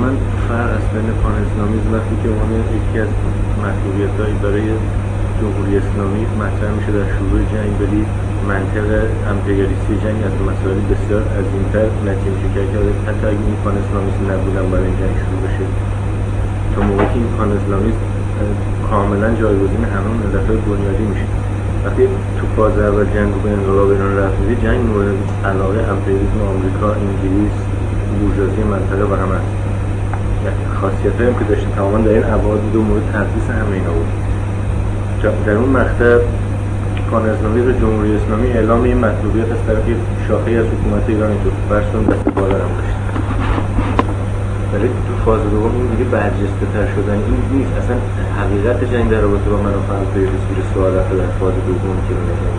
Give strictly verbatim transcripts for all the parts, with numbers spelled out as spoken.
من فرق از بین پان اسلامیسم وقتی که اون یکی از مطلوبیت‌های برای جمهوری اسلامی مطرح میشه در شروع جنگ، ولی منطق امپریالیستی جنگ از مسائل بسیار عظیم‌تر نتیجه میشه که حتی اگه این پان اسلامیسم نبودن برای این جنگ شروع بشه، تا موقعی که این پان اسلامیسم کاملا جایگزین همه ملت‌های بنیادی میشه. وقتی تو فاز اول جنگ به انقلاب ایران رفت، جنگ مورد علاقه امپریالیسم آمریکا، انگلیس، بورژوازی منطقه و همه است. خاصیتایی هم که داشتن تماما در این ابعاد بود و مورد تدریس همه اینا بود. در اون مقطع پان اسلامیسم و جمهوری اسلامی اعلام این مطلوبیت از طرف شاخه‌ای از حکومت ایران اینطور برسون دست بالا هم داشت. ولی تو فاز دوم این دیگه برجسته‌تر شدن این نیست. اصلا حقیقت جنگ در رابطه با منافع امپریالیستی رو سوال رفته در فاز دوم که رو نگیم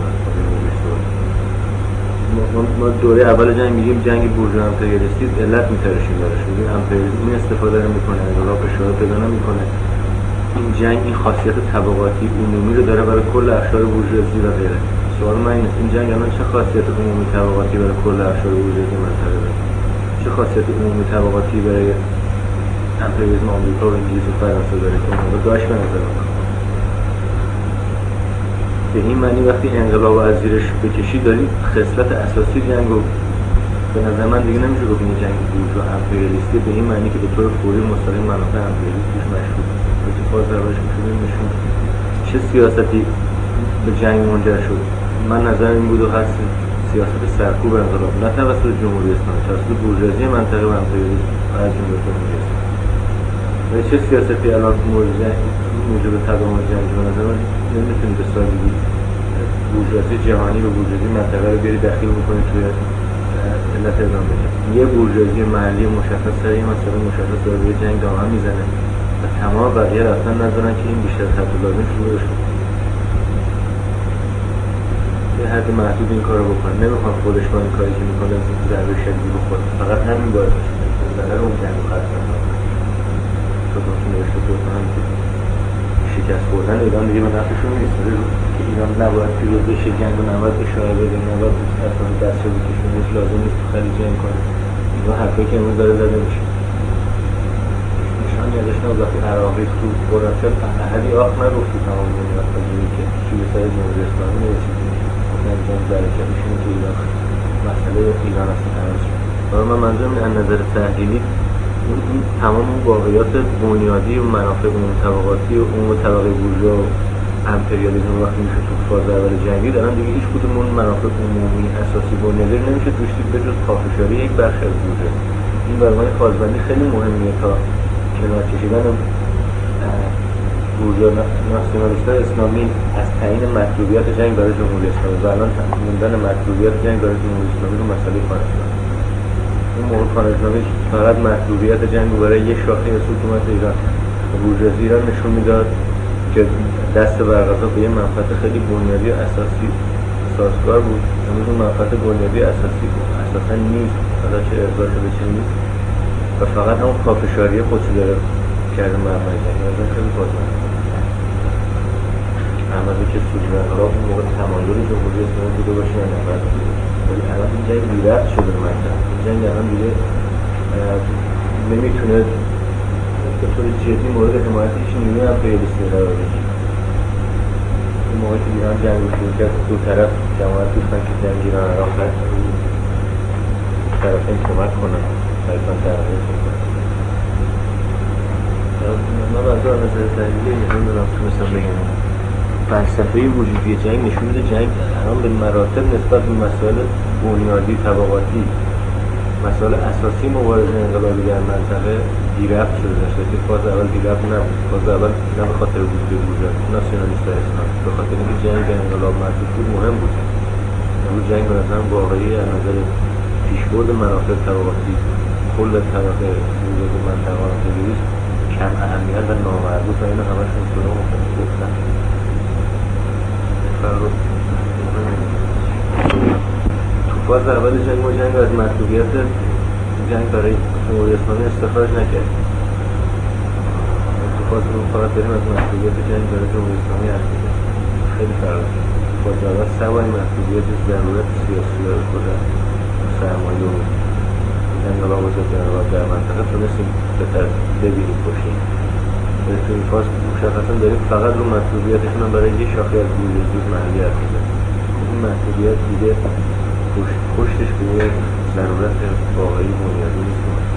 ما دوره اول جنگ میگیم جنگ بورژوا امپریالیستی، علت میترشیم براش، میگیم امپریالیسم این استفاده رو میکنه، انقلاب اشاره پیدا نمیکنه، این جنگ این خاصیت طبقاتی عمومی رو داره برای کل اقشار بورژوازی و غیره. سوال من اینه این جنگ الان چه خاصیت عمومی طبقاتی برای کل اقشار بورژوازی منطقه داره؟ چه خاصیت عمومی طبقاتی برای امپریالیسم آمریکا و انگلیس و فرانسه داره که اون داشت به نظر من؟ به این معنی وقتی انقلاب از زیرش بکشی داری خصلت اساسی جنگ رو به نظر من دیگه نمیشه گفت این جنگ بورژوا امپریالیستی، به این معنی که به طور فوری مستقیم منافع امپریالیستیش مشروط اتفاق درش میشه نشون چه سیاستی به جنگ منجر شد. من نظر این بود و هست سیاست سرکوب انقلاب نه توسط جمهوری اسلامی، توسط بورژوازی منطقه و امپریالیسم از جمله جمهوری اسلامی. و چه سیاستی الان مورد موجب تداوم جنگ به نظر من نمیتونی به سادگی بورژوازی جهانی و بورژوازی منطقه رو بیاری دخیل میکنی توی علت اعلام بجنگ. یه بورژوازی محلی مشخص سر یه مسئله مشخص داره روی جنگ دامن میزنه و تمام بقیه رفتن نذارن که این بیشتر حد لازم شروع شد. یه حد محدود این کارو بکنه، نمیخوام خودش با این کاری که میکنه ضربه شدید بخوره، فقط همین باعث میشه که ضرر اون جنگ رو خرج کنه. تو که نوشته بود هم که شکست خوردن ایران دیگه به نفعشون نیست، که ایران نباید پیروز بشه، جنگ رو نباید به شاه بده، نباید اصلا دست رو بکشون، هیچ لازم نیست تو خیلی جنگ کنه. اینا حرفایی که امروز داره زده میشه. نشان یادش نبود وقتی عراقی تو قرآنچه احدی آخ نگفت تو تمام دنیا خواهی که چیزی سر جمهوری اسلامی نوشیدیم نمیدونم برکتش اینه که ایران مسئله ایران اصلا حرز شد. برای من منظورم این نظر تحلیلی این تمام اون واقعیات بنیادی و منافع عمومی طبقاتی و عموم طبقه بورژوا و امپریالیسم وقتی میشه تو فاز اول جنگی دارن دیگه هیچ کدوم اون منافع عمومی اساسی بنیادی نمیشه توش دید به جز پافشاری یک بخش از بورژوا. این برای من فازبندی خیلی مهمه تا کنار کشیدن بورژوا ناسیونالیست‌های اسلامی از تعیین مطلوبیت جنگ برای جمهوری اسلامی و الان موندن مطلوبیت جنگ برای جمهوری اسلامی رو مسئله خارج کرد. این موضوع پان اسلامیسم فقط مطلوبیت جنگ رو برای یک شاخه از حکومت ایران و بورژوازی ایران نشون میداد که دست برقضا به یه منفعت خیلی بنیادی اساسی سازگار بود. امروز اون منفعت بنیادی اساسی اساسا نیست، حالا چه ارضا شده چه نیست و فقط همون پافشاری خودشو داره کرده مرمای جنگ. از خیلی بازمند احمدی که سوژه انقلاب اون موقع تمایل جمهوری اسلامی بوده باشه یا نبرد بوده، ولی الان این جنگ بی‌ربط شده منطقه. این جنگ الان دیگه نمیتونه به طور جدی مورد حمایت هیچ نیروی امپریالیستی قرار بگیره. این موقعی که ایران جنگ رو شروع کرد دو طرف جماعت دوستن که جنگ ایران عراق طرفین کمک کنن طرفان تغییر کنن. من منظور نظر تحلیلی نمیدونم تونستم بگم فلسفه وجودی جنگ نشون میده جنگ الان به مراتب نسبت به مسائل بنیادی طبقاتی مسائل اساسی مبارزه انقلابی در منطقه بی‌ربط شده داشته که فاز اول بی‌ربط نبود. فاز اول نه به خاطر وجود بورژوا ناسیونالیست‌های اسلام، به خاطر اینکه جنگ انقلاب مربوط بود مهم بود. امروز جنگ به نظرم واقعی از نظر پیشبرد منافع طبقاتی کل طبقه بورژوا منطقه امپریالیسم کم اهمیت و نامربوط و اینا همشون اصطلاح مختلف گفتن. تو فاز اول جنگ ما جنگ از مطلوبیت جنگ برای جمهوری اسلامی استخراج نکرد. تو فاز اون فقط داریم از مطلوبیت جنگ برای جمهوری اسلامی حرف می‌زنیم. خیلی فرق داره. تو فاز اول سوای مطلوبیت ضرورت سیاسی رو خود سرمایه و انقلاب آزاد انقلاب در منطقه تونستیم بهتر ببینیم باشیم. تو این فاز مشخصا داریم فقط رو مطلوبیتشون هم برای یه شاخه از بوی زود محلی حرف میزنیم. این مطلوبیت دیگه پشت پشتش به یه ضرورت واقعی بنیادی نیست.